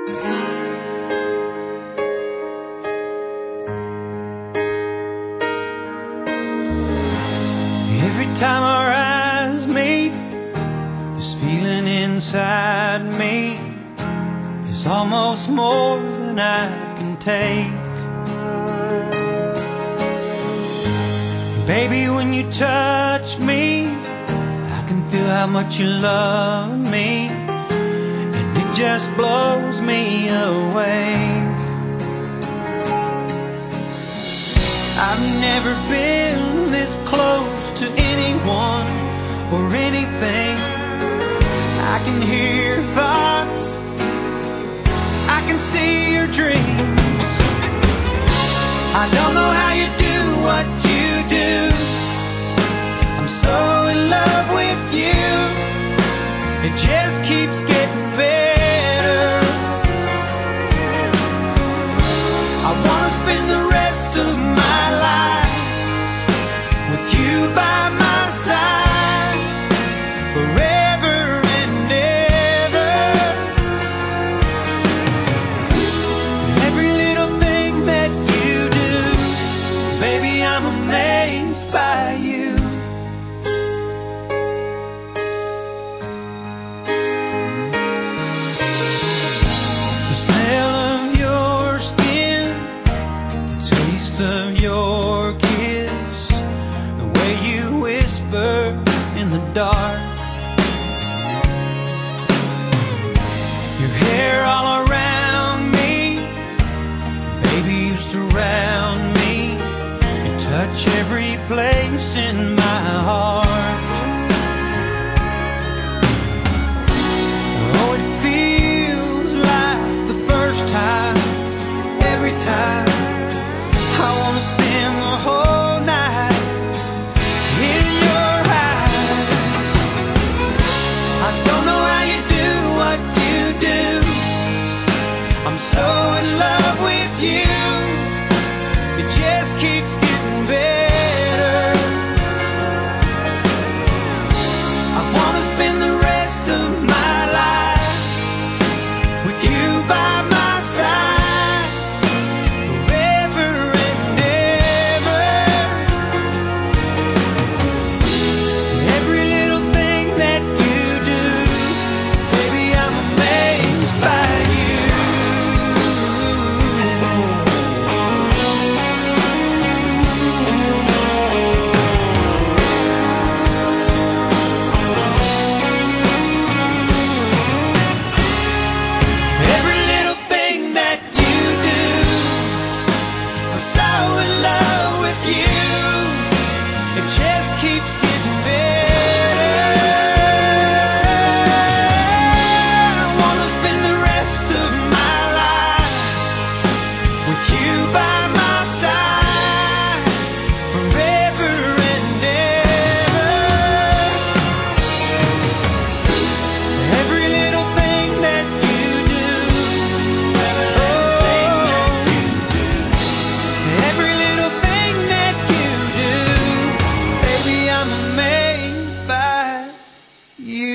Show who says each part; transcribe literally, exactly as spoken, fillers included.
Speaker 1: Every time our eyes meet, this feeling inside me is almost more than I can take. Baby, when you touch me, I can feel how much you love me, and it just blows me away. I've never been this close to anyone or anything. I can hear your thoughts, I can see your dreams. I don't know how you do what you do. I'm so in love with you. It just keeps getting better. I wanna spend the rest of my life with you by my side, forever and ever. Every little thing that you do, baby, I'm amazed by you. The smell of your skin, the taste of your kiss, the way you whisper in the dark, your hair all around me, baby, you surround me. You touch every place in my heart. Oh, it feels like the first time, every time. I wanna spend the whole night in your eyes. I don't know how you do what you do. I'm so in love with you. It just keeps getting better. I wanna spend the rest of my life with you by my side, forever and ever. Every little thing that you do, baby, I'm amazed by you. Every little thing that you do, I'm so in love with you. It just keeps getting better. I wanna spend the rest of my life with you by my side, forever and ever. Every little thing that you do, oh, every little thing that you do, baby, I'm amazed by you.